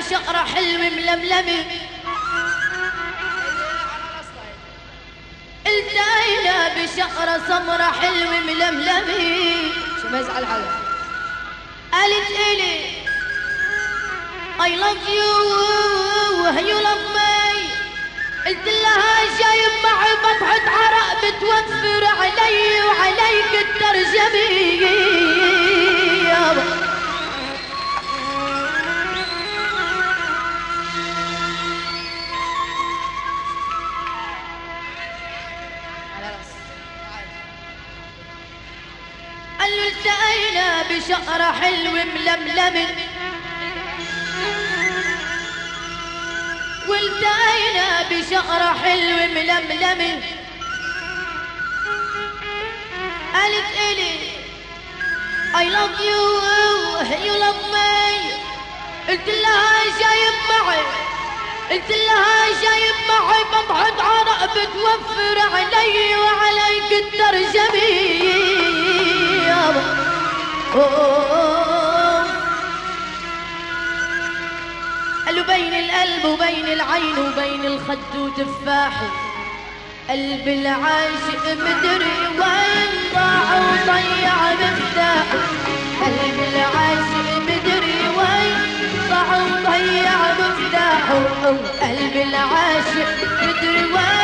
بشقرة حلم ململمة، التقينا بشقرة سمرة حلم ململمة. شو ما يزعل حدا. قالت إلي I love you you love me. قلت لها جايب معي بطحة عرق بتوفر علي وعليك الترجمة يابا. قالوا التقينا بشقرة حلوة ململمة، والتقينا بشقرة حلوة ململمة. قالت إلي I love you you love me. قلت لها جايب معي، قلت لها جايب معي بضعة عرق بتوفر علي وعليك الترجمة يابا. قالوا بين القلب وبين العين وبين الخد وتفاحه، قلب العاشق مدري وين ضاع وضيع مفتاحه. قلب العاشق مدري وين ضاع وضيع مفتاحه. قلب العاشق مدري وين